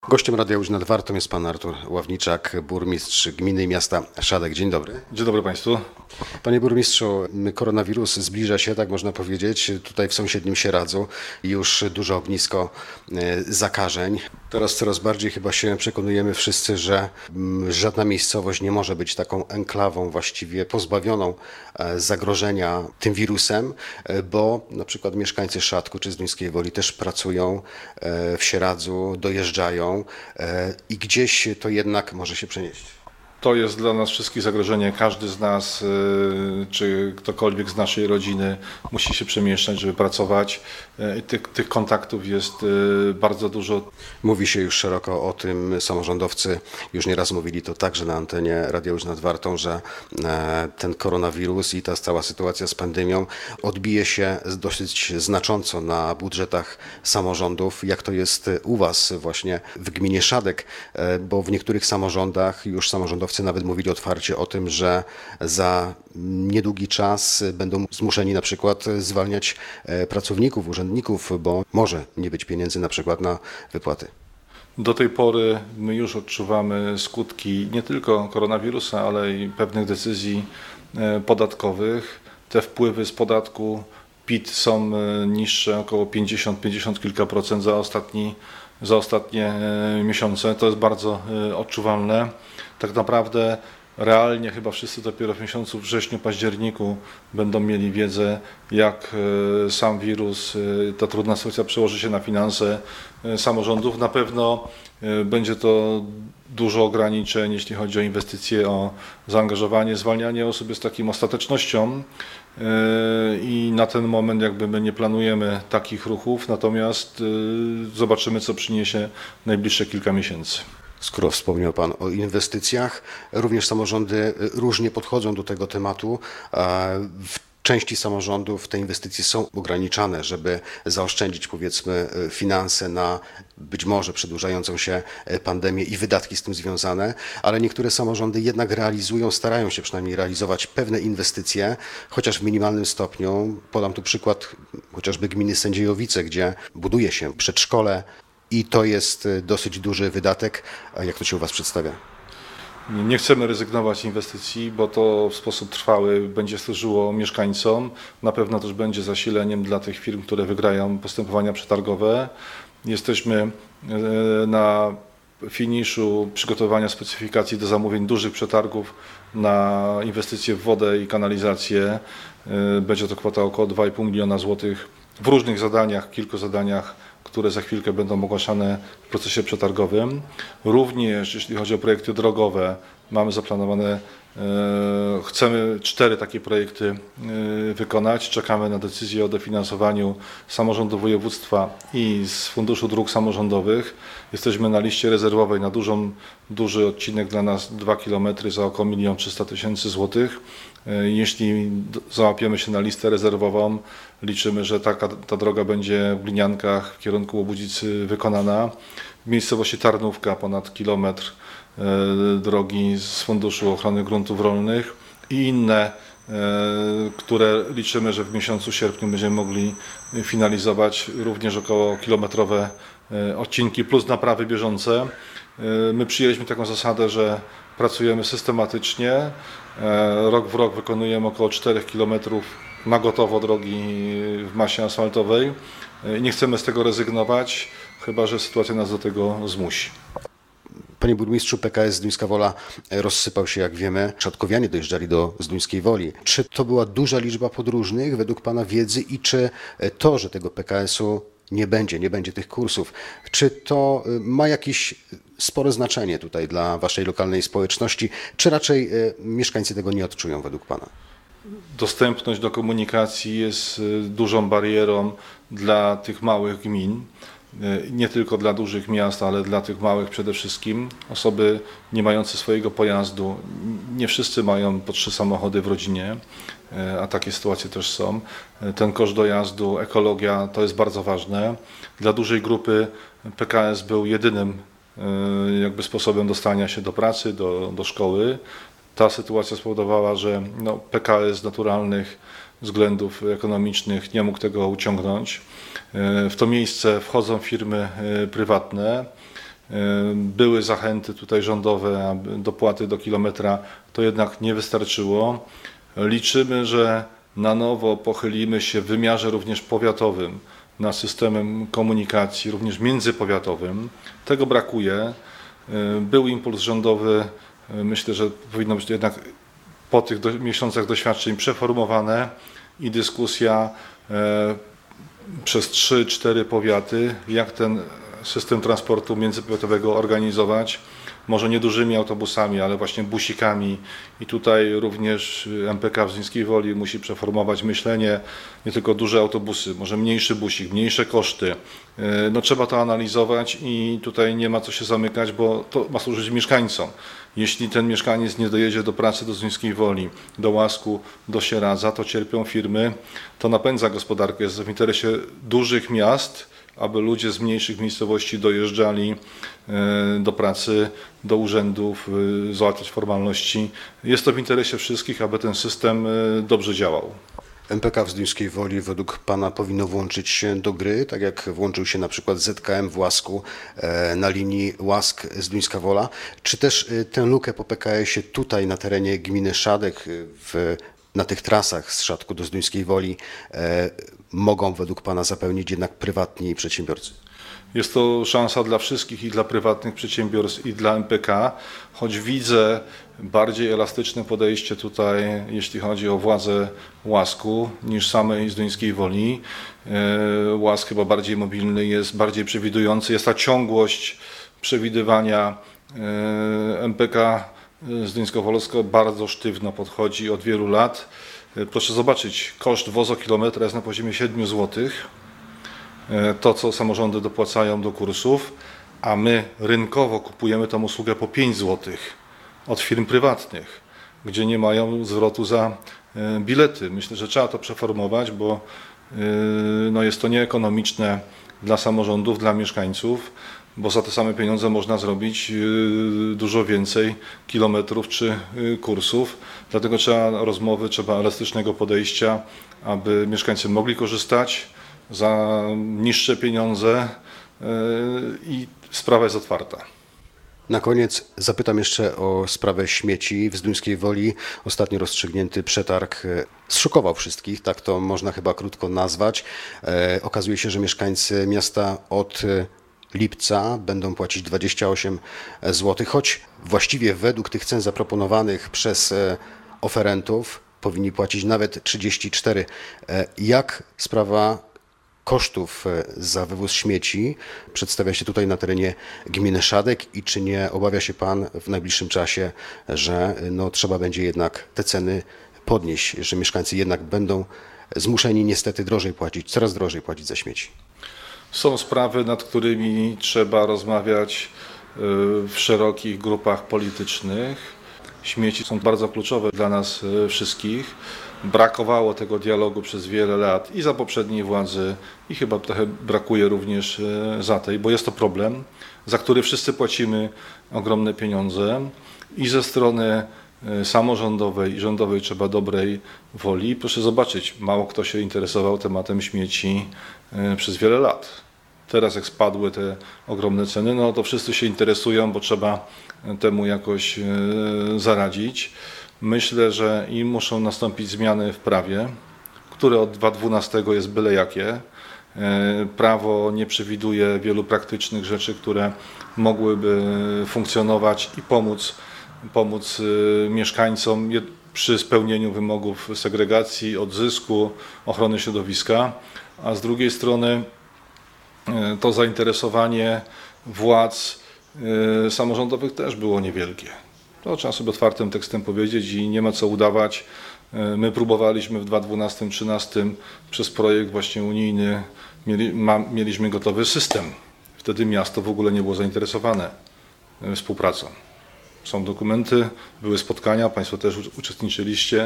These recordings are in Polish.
Gościem Radia Łódź nad Wartą jest pan Artur Ławniczak, burmistrz gminy i miasta Szadek. Dzień dobry. Dzień dobry Państwu. Panie burmistrzu, koronawirus zbliża się, tak można powiedzieć. Tutaj w sąsiednim Sieradzu już duże ognisko zakażeń. Teraz coraz bardziej chyba się przekonujemy wszyscy, że żadna miejscowość nie może być taką enklawą właściwie pozbawioną zagrożenia tym wirusem, bo na przykład mieszkańcy Szadku czy Zduńskiej Woli też pracują w Sieradzu, dojeżdżają i gdzieś to jednak może się przenieść. To jest dla nas wszystkich zagrożenie. Każdy z nas, czy ktokolwiek z naszej rodziny musi się przemieszczać, żeby pracować. Tych kontaktów jest bardzo dużo. Mówi się już szeroko o tym, samorządowcy już nieraz mówili to także na antenie Radia Łódź nad Wartą, że ten koronawirus i ta cała sytuacja z pandemią odbije się dosyć znacząco na budżetach samorządów. Jak to jest u Was właśnie w gminie Szadek, bo w niektórych samorządach już samorządowcy nawet mówili otwarcie o tym, że za niedługi czas będą zmuszeni na przykład zwalniać pracowników, urzędników, bo może nie być pieniędzy na przykład na wypłaty. Do tej pory my już odczuwamy skutki nie tylko koronawirusa, ale i pewnych decyzji podatkowych. Te wpływy z podatku PIT są niższe około 50 kilka procent za ostatnie miesiące. To jest bardzo odczuwalne. Tak naprawdę realnie chyba wszyscy dopiero w miesiącu wrześniu, październiku będą mieli wiedzę, jak sam wirus, ta trudna sytuacja przełoży się na finanse samorządów. Na pewno będzie to dużo ograniczeń, jeśli chodzi o inwestycje, o zaangażowanie, zwalnianie osób jest takim ostatecznością i na ten moment jakby my nie planujemy takich ruchów, natomiast zobaczymy, co przyniesie najbliższe kilka miesięcy. Skoro wspomniał Pan o inwestycjach, również samorządy różnie podchodzą do tego tematu. W części samorządów te inwestycje są ograniczane, żeby zaoszczędzić powiedzmy finanse na być może przedłużającą się pandemię i wydatki z tym związane, ale niektóre samorządy jednak starają się przynajmniej realizować pewne inwestycje, chociaż w minimalnym stopniu. Podam tu przykład chociażby gminy Sędziejowice, gdzie buduje się przedszkole, i to jest dosyć duży wydatek. A jak to się u Was przedstawia? Nie chcemy rezygnować z inwestycji, bo to w sposób trwały będzie służyło mieszkańcom. Na pewno też będzie zasileniem dla tych firm, które wygrają postępowania przetargowe. Jesteśmy na finiszu przygotowania specyfikacji do zamówień dużych przetargów na inwestycje w wodę i kanalizację. Będzie to kwota około 2,5 miliona złotych w różnych zadaniach, kilku zadaniach, które za chwilkę będą ogłaszane w procesie przetargowym. Również jeśli chodzi o projekty drogowe, mamy zaplanowane, chcemy 4 takie projekty wykonać. Czekamy na decyzję o dofinansowaniu samorządu województwa i z Funduszu Dróg Samorządowych. Jesteśmy na liście rezerwowej na duży odcinek dla nas 2 km za około 1 300 000 złotych. Jeśli załapiemy się na listę rezerwową, liczymy, że ta droga będzie w Gliniankach w kierunku Łobudzicy wykonana. W miejscowości Tarnówka ponad kilometr drogi z Funduszu Ochrony Gruntów Rolnych i inne, które liczymy, że w miesiącu sierpniu będziemy mogli finalizować, również około kilometrowe odcinki plus naprawy bieżące. My przyjęliśmy taką zasadę, że pracujemy systematycznie. Rok w rok wykonujemy około 4 km na gotowo drogi w masie asfaltowej. Nie chcemy z tego rezygnować, chyba że sytuacja nas do tego zmusi. Panie burmistrzu, PKS Zduńska Wola rozsypał się, jak wiemy. Szadkowianie dojeżdżali do Zduńskiej Woli. Czy to była duża liczba podróżnych według Pana wiedzy i czy to, że tego PKS-u nie będzie tych kursów, czy to ma jakieś spore znaczenie tutaj dla Waszej lokalnej społeczności, czy raczej mieszkańcy tego nie odczują według Pana? Dostępność do komunikacji jest dużą barierą dla tych małych gmin. Nie tylko dla dużych miast, ale dla tych małych przede wszystkim. Osoby nie mające swojego pojazdu, nie wszyscy mają po 3 samochody w rodzinie, a takie sytuacje też są. Ten koszt dojazdu, ekologia to jest bardzo ważne. Dla dużej grupy PKS był jedynym jakby sposobem dostania się do pracy, do szkoły. Ta sytuacja spowodowała, że PKS z naturalnych względów ekonomicznych nie mógł tego uciągnąć. W to miejsce wchodzą firmy prywatne, były zachęty tutaj rządowe, aby dopłaty do kilometra, to jednak nie wystarczyło. Liczymy, że na nowo pochylimy się w wymiarze również powiatowym nad systemem komunikacji, również międzypowiatowym. Tego brakuje. Był impuls rządowy, myślę, że powinno być jednak po tych miesiącach doświadczeń przeformowane i dyskusja przez 3-4 powiaty, jak ten system transportu międzypowiatowego organizować. Może nie dużymi autobusami, ale właśnie busikami i tutaj również MPK w Zduńskiej Woli musi przeformować myślenie, nie tylko duże autobusy, może mniejszy busik, mniejsze koszty. No, trzeba to analizować i tutaj nie ma co się zamykać, bo to ma służyć mieszkańcom. Jeśli ten mieszkaniec nie dojedzie do pracy do Zduńskiej Woli, do Łasku, do Sieradza, to cierpią firmy, to napędza gospodarkę. Jest w interesie dużych miast, aby ludzie z mniejszych miejscowości dojeżdżali do pracy, do urzędów, załatwiać formalności. Jest to w interesie wszystkich, aby ten system dobrze działał. MPK w Zduńskiej Woli według Pana powinno włączyć się do gry, tak jak włączył się na przykład ZKM w Łasku na linii Łask-Zduńska Wola. Czy też tę lukę po PKS-ie tutaj na terenie gminy Szadek, na tych trasach z Szadku do Zduńskiej Woli mogą według Pana zapełnić jednak prywatni przedsiębiorcy? Jest to szansa dla wszystkich, i dla prywatnych przedsiębiorstw, i dla MPK, choć widzę bardziej elastyczne podejście tutaj, jeśli chodzi o władzę Łasku, niż samej Zduńskiej Woli. Łask chyba bardziej mobilny jest, bardziej przewidujący. Jest ta ciągłość przewidywania. MPK Zduńsko-Wolsko bardzo sztywno podchodzi od wielu lat. Proszę zobaczyć, koszt wozokilometra jest na poziomie 7 zł. To, co samorządy dopłacają do kursów, a my rynkowo kupujemy tę usługę po 5 zł od firm prywatnych, gdzie nie mają zwrotu za bilety. Myślę, że trzeba to przeformować, bo no jest to nieekonomiczne dla samorządów, dla mieszkańców, bo za te same pieniądze można zrobić dużo więcej kilometrów czy kursów. Dlatego trzeba rozmowy, trzeba elastycznego podejścia, aby mieszkańcy mogli korzystać za niższe pieniądze i sprawa jest otwarta. Na koniec zapytam jeszcze o sprawę śmieci w Zduńskiej Woli. Ostatnio rozstrzygnięty przetarg zszokował wszystkich, tak to można chyba krótko nazwać. Okazuje się, że mieszkańcy miasta od lipca będą płacić 28 zł, choć właściwie według tych cen zaproponowanych przez oferentów powinni płacić nawet 34. Jak sprawa kosztów za wywóz śmieci przedstawia się tutaj na terenie gminy Szadek i czy nie obawia się Pan w najbliższym czasie, że trzeba będzie jednak te ceny podnieść, że mieszkańcy jednak będą zmuszeni niestety coraz drożej płacić za śmieci? Są sprawy, nad którymi trzeba rozmawiać w szerokich grupach politycznych. Śmieci są bardzo kluczowe dla nas wszystkich. Brakowało tego dialogu przez wiele lat i za poprzedniej władzy, i chyba trochę brakuje również za tej, bo jest to problem, za który wszyscy płacimy ogromne pieniądze i ze strony samorządowej i rządowej trzeba dobrej woli. Proszę zobaczyć, mało kto się interesował tematem śmieci przez wiele lat. Teraz jak spadły te ogromne ceny, no to wszyscy się interesują, bo trzeba temu jakoś zaradzić. Myślę, że i muszą nastąpić zmiany w prawie, które od 2012 jest byle jakie. Prawo nie przewiduje wielu praktycznych rzeczy, które mogłyby funkcjonować i pomóc mieszkańcom przy spełnieniu wymogów segregacji, odzysku, ochrony środowiska, a z drugiej strony to zainteresowanie władz samorządowych też było niewielkie. To trzeba sobie otwartym tekstem powiedzieć i nie ma co udawać. My próbowaliśmy w 2012-2013 przez projekt właśnie unijny, mieliśmy gotowy system. Wtedy miasto w ogóle nie było zainteresowane współpracą. Są dokumenty, były spotkania, Państwo też uczestniczyliście.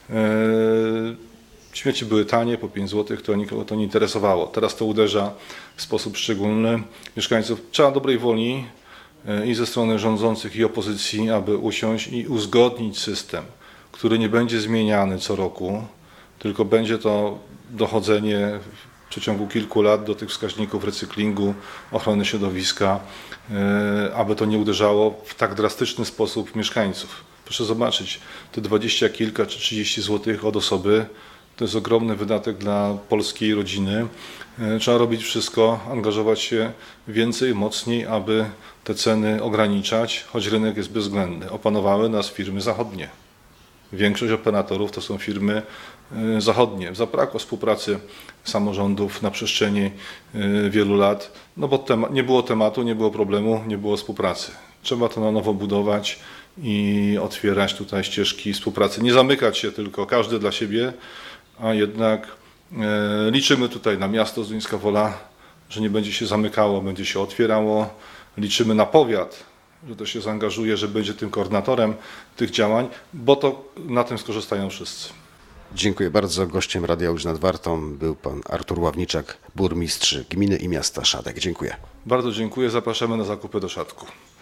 Śmieci były tanie, po 5 zł, to nikogo to nie interesowało. Teraz to uderza w sposób szczególny mieszkańców. Trzeba dobrej woli i ze strony rządzących, i opozycji, aby usiąść i uzgodnić system, który nie będzie zmieniany co roku, tylko będzie to dochodzenie w przeciągu kilku lat do tych wskaźników recyklingu, ochrony środowiska, aby to nie uderzało w tak drastyczny sposób mieszkańców. Proszę zobaczyć, te 20 kilka czy 30 złotych od osoby to jest ogromny wydatek dla polskiej rodziny. Trzeba robić wszystko, angażować się więcej, mocniej, aby te ceny ograniczać, choć rynek jest bezwzględny. Opanowały nas firmy zachodnie. Większość operatorów to są firmy zachodnie. Zabrakło współpracy samorządów na przestrzeni wielu lat, no bo nie było tematu, nie było problemu, nie było współpracy. Trzeba to na nowo budować i otwierać tutaj ścieżki współpracy. Nie zamykać się tylko każdy dla siebie, a jednak liczymy tutaj na miasto Zduńska Wola, że nie będzie się zamykało, będzie się otwierało. Liczymy na powiat, że to się zaangażuje, że będzie tym koordynatorem tych działań, bo to na tym skorzystają wszyscy. Dziękuję bardzo. Gościem Radia Łódź nad Wartą był pan Artur Ławniczak, burmistrz gminy i miasta Szadek. Dziękuję. Bardzo dziękuję. Zapraszamy na zakupy do Szadku.